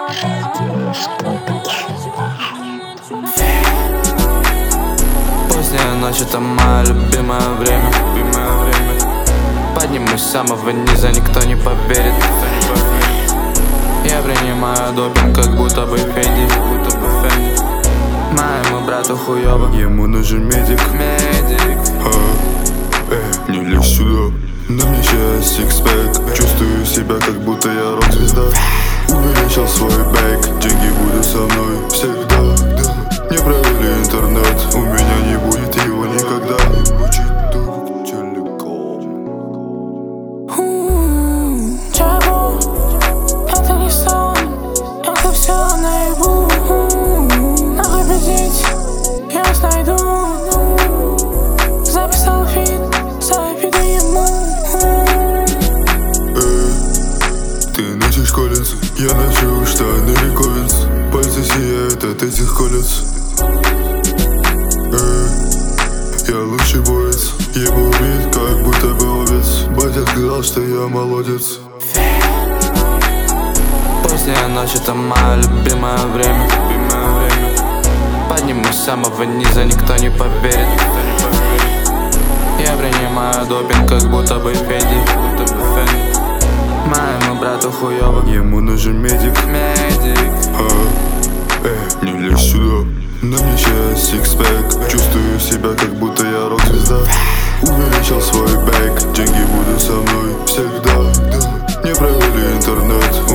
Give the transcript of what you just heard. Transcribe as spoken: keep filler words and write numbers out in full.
Поздняя ночь — это мое любимое время, любимое время. Поднимусь с самого низа, никто не поверит, никто не поверит. Я принимаю допинг, как будто бы Фенди, будто бы Фенди. Моему брату хуёво, ему нужен медик, медик. а, э, не лезь сюда. На мне сейчас сикспэк, чувствую себя, как будто я рок-звезда. Увеличил свой бэк, деньги будут со мной всегда, да. Не провели интернет, у меня не будет его никогда. Чего? Это не сон, это все наяву. Надо победить, я вас найду. Записал фит, заведу ему. Ты носишь колец, я ношу штаны Ковенс. Пальцы сияют от этих колец. э, Я лучший боец, ебу бит, как будто бы овец. Батя сказал, что я молодец. Поздняя ночь — это мое любимое время, любимое время. Поднимусь с самого низа, никто не поверит, никто не поверит. Я принимаю допинг, как будто бы Фенди, будто бы Фенди. Моему брату хуёво, ему нужен медик, медик. а, э, не лезь сюда. На мне сейчас сикспэк, чувствую себя, как будто я рок-звезда. Увеличил свой бэк, деньги будут со мной всегда, да. Не провели интернет,